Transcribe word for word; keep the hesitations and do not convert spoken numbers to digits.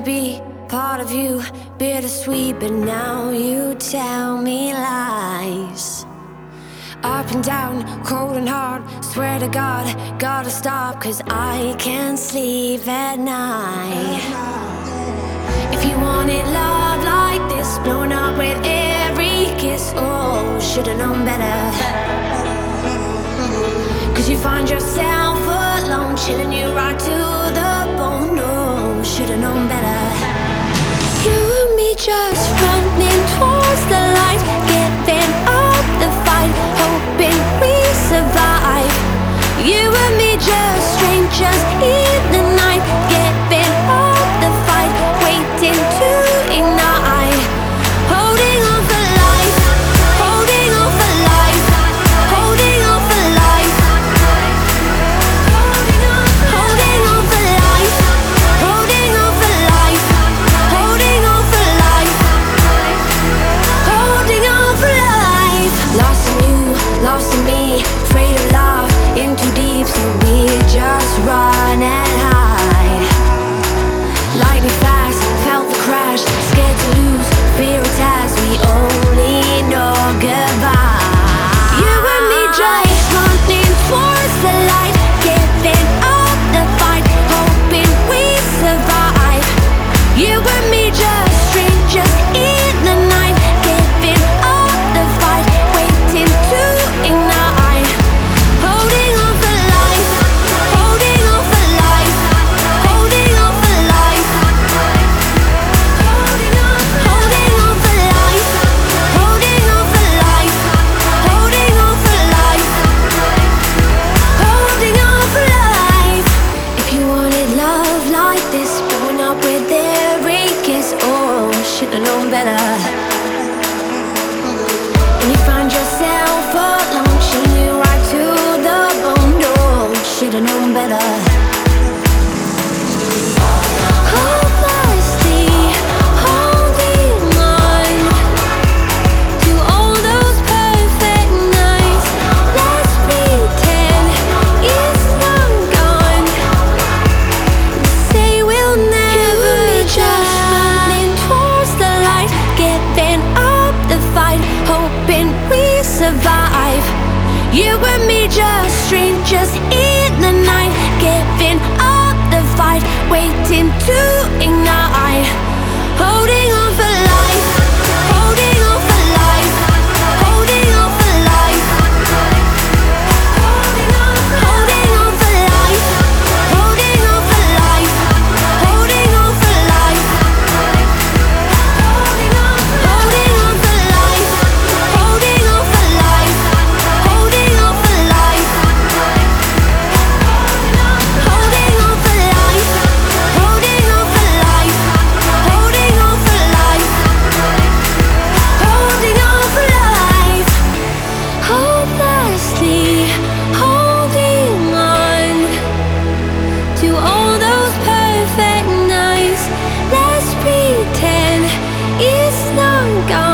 be part of you, bittersweet, but now you tell me lies. Up and down, cold and hard, swear to God, gotta stop, cause I can't sleep at night. If you wanted love like this, blown up with every kiss, oh, should've known better. Cause you find yourself alone, chilling you right to the bone, oh, should've known better. You and me just running towards the light, giving up the fight, hoping we survive. You and me just strangers in the night, giving up the fight, waiting to ignite. Holding on for life, holding on for life, holding on for life, holding on, holding on for life, holding on for life, holding on for life, holding on for life. Lost in you, lost in me, afraid of love, in too deep, so we just run and hide. Lightning fast, felt the crash, scared to lose, fear attacks, we only know goodbye. You and me just running towards the light, giving up the fight, hoping we survive. You and me just strangers in the night, giving up the fight, waiting to ignite. Holding on for life, holding on for life, holding on for life, holding on, holding on for life, holding on for life, holding on for life, holding on for life. If you wanted love like this, growing up with every kiss, oh, should've known better. And you find yourself alone, chilling you right to the bone, oh, should've known better. Hopelessly holding on to all those perfect nights. Let's pretend it's long gone. Say we'll never just running towards the light, giving up the fight, hoping we survive. You and me just strangers in the night, giving up the fight, waiting to ignite. Holding on for life, holding on for life, holding on for life, holding on, holding on for life, holding on for life, holding on for life, holding on, holding on for life, holding on for life, holding on for life, holding on for life, holding on for life, holding on for life, holding on for life. Hopelessly holding on to all those perfect nights. Let's pretend it's not gone.